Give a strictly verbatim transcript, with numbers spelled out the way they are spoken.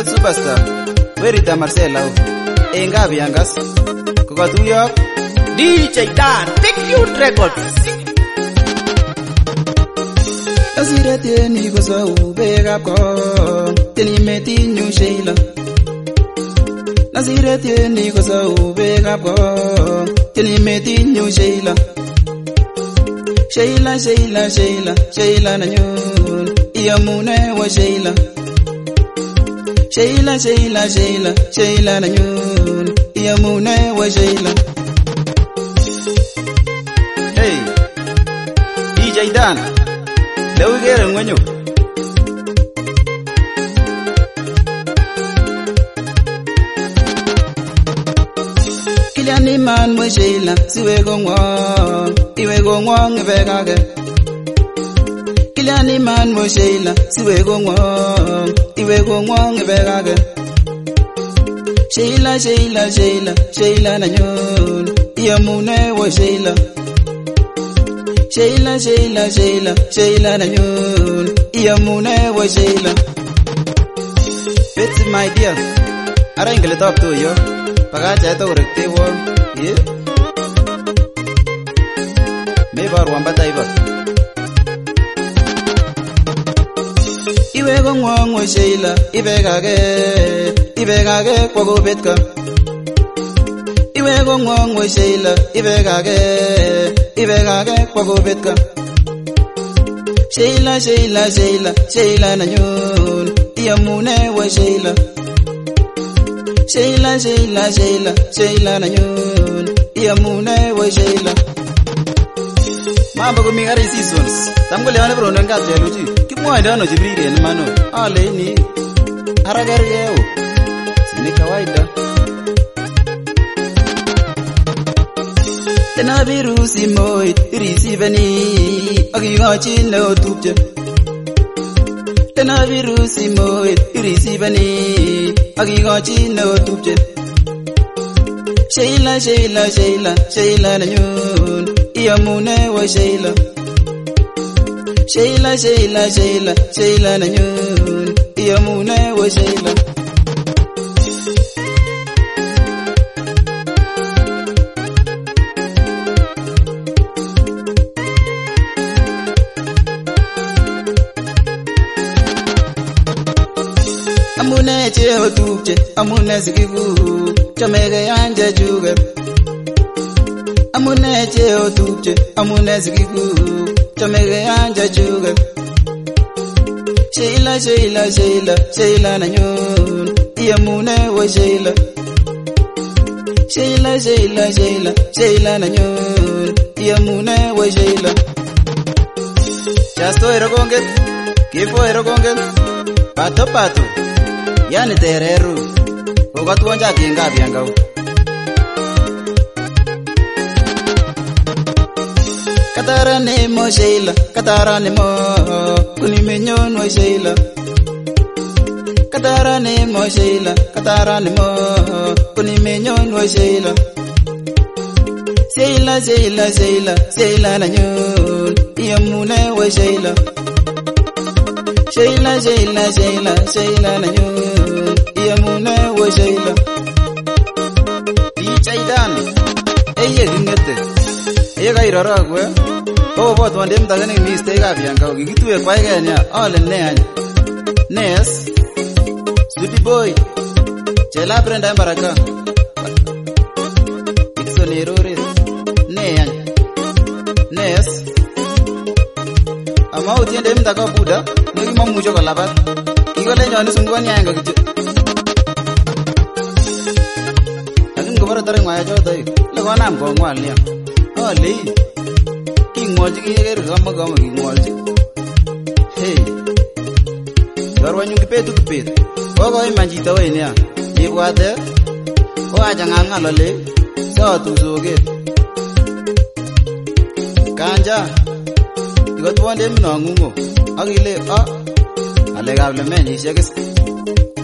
Sigindet superstar Werita Marcela Enga Biangas Kokatuyo D J Dan Big Youth Records. Asire tieni kosa ubega ko Teni meti nyu Sheila Nasire tieni kosa ubega ko Teni meti nyu Sheila Sheila Sheila Sheila Sheila na nyun Iyamune wa Sheila Sheila Sheila Sheila Sheila na nyun Iyamune wa Sheila. Hey D J Dan Lewi gere ngwenyo Kiliani man mo Sheila siwe gongwong iwe gongwong ibegage Kiliani man mo Sheila siwe gongwong iwe gongwong ibegage Sheila Sheila Sheila Sheila na nyun Iyamune wa Sheila Sheila Sheila Sheila Sheila na nyun Iyamune wa Sheila. Betsy my dear Ara ingele talk to yo Pagacha ito urekte wo Yeah Me bar wambata iba Iwe gongwong wa Sheila Ibegage Ibegage kwa gobetka Iwe gongwong wa Sheila Ibegage Ibegage kwa gobetka Sheila Sheila Sheila Sheila na nyun Iyamune wa Sheila Sheila Sheila Sheila Sheila na nyun Iyamune wa Sheila. Mambo kumingari seasons Tamgole wane bro nanga jeluji Kimwa ndano jibriri ni mano Ale ni Haragari yeo Sini kawaida Tena virusi moi Receive ni Agigachi leo tupje Tena virusi moi Receive ni Agigachi leo tupje Sheila Sheila Sheila Sheila na nyun Iyamune wa Sheila Sheila Sheila Sheila Sheila na nyun Iyamune wa Sheila. Amune che otupche amune sikigu Chamege yanje juge Amune che otupche amune sikigu Chamege yanje juge Sheila Sheila Sheila Sheila na nyun Iyamune wa Sheila Sheila Sheila Sheila Sheila na nyun Iyamune wa Sheila. Chasto ero gonget Kifo ero gonget Pato pato Yani tereru Ukatuonja kinga biangau Katara ni mo Sheila Katara ni mo Kunimenyon wa Sheila Katara ni mo Sheila Katara ni mo Kunimenyon wa Sheila. Sheila Sheila Sheila Sheila na nyun Iyamune wa Sheila Sheila Sheila Sheila Sheila na nyun Iyamune wa Sheila. D J Dan Eye gingete Eye gairara kwe Obo bot wande mtagani mistake abianga Gigituwe kwa Kenya Ole neanya Nes Sweetie boy Chela Brenda Mbaraka Dixon Erores Neanya Nes Ama utiende mtaka buda Negi mamucho kwa labat Kiko le nyoni sungwani yanga kicho Lakin kubara tari ngwaya choto yu Lego nam kwa ngwa liya Ole Kingwalchi kiyegeri kama kama kingwalchi. Hey Garwa nyungi petu kipetu Koko imanjita we niya Yibwate Oacha nganga lole Sawa tuzoge Kanja Iko tuwande mna ngungo Akile ah Alegable menyi shekis